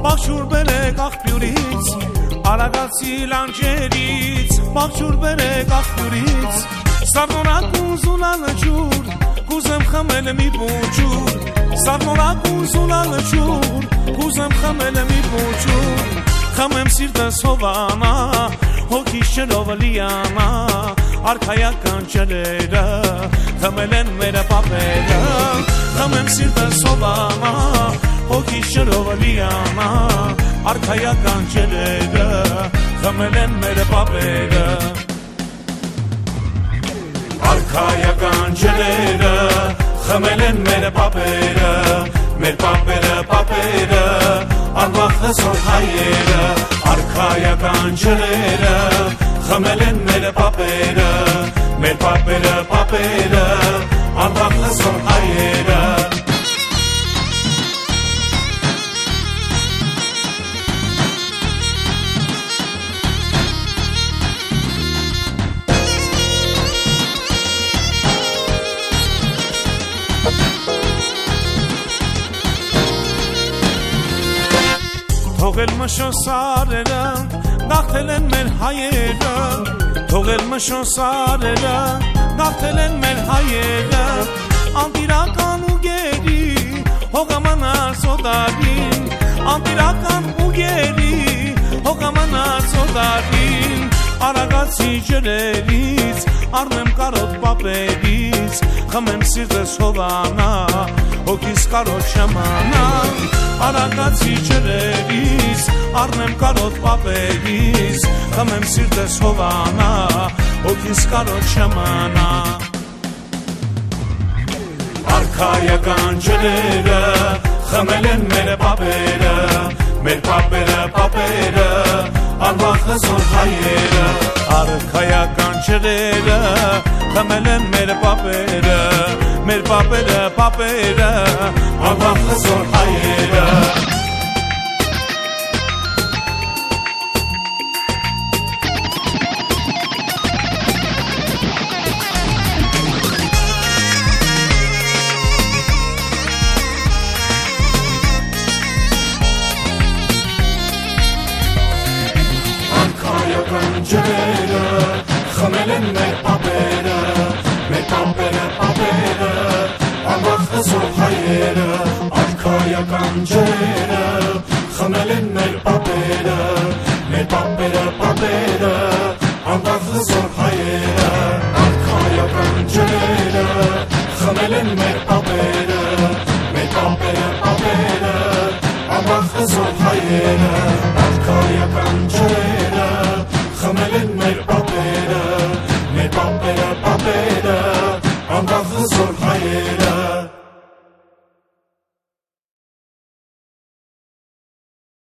Բաղջուր բերեք աղբյուրից, արագացի լանջերից, բաղջուր բերեք աղբյուրից, սարնորակ ուզունալը ջուր, կուզեմ խմել մի բուջուր, սարնորակ ուզունալը ջուր, կուզեմ խմել մի բուջուր, խմեմ սիրտս հովանա, հոգիս շրովը լիանա, արքայական ջրերը, խմել են մեր պապերը, խմեմ սիրտս հովանա, հոգիս շրովը լիանա, արքայական ջրերը, խմել են մեր պապերը, արքայական ջրերը, խմել են մեր պապերը, մեր պապերը, անվախ հզոր հայերը, արքայական ջրերը, խմել են մեր պապերը, անվախ հզոր հայերը, Թողել մշոսարերը, գաղթել են մեր հայերը, թողել մշոսարերը, գաղթել են մեր հայերը, անտիրական ու գերի, հոգամանար սոդարին, անտիրական ու գերի, հոգամանար սոդարին, արագացի ջրերից, արնեմ կարոտ պապերից, խմեմ սիրտս հովանա, հոգիս կարոտ շմանա, արագացի ջրերից, արնեմ կարոտ պապերից, խմեմ սիրտս հովանա, հոգիս կարոտ շմանա, արքայական ջրերը, խմել են մեր պապերը, անվախ հզոր հայերը, արքայական ջրերը, խմել են մեր պապերը, անվախ հզոր հայերը, ջրերը, խմել են մեր պապերը, անվախ հզոր հայերը, արքայական ջրերը, խմել են մեր պապերը, անվախ հզոր հայերը, արքայական ջրերը, խմել են մեր պապերը, անվախ հզոր հայերը, արքայական ջրերը,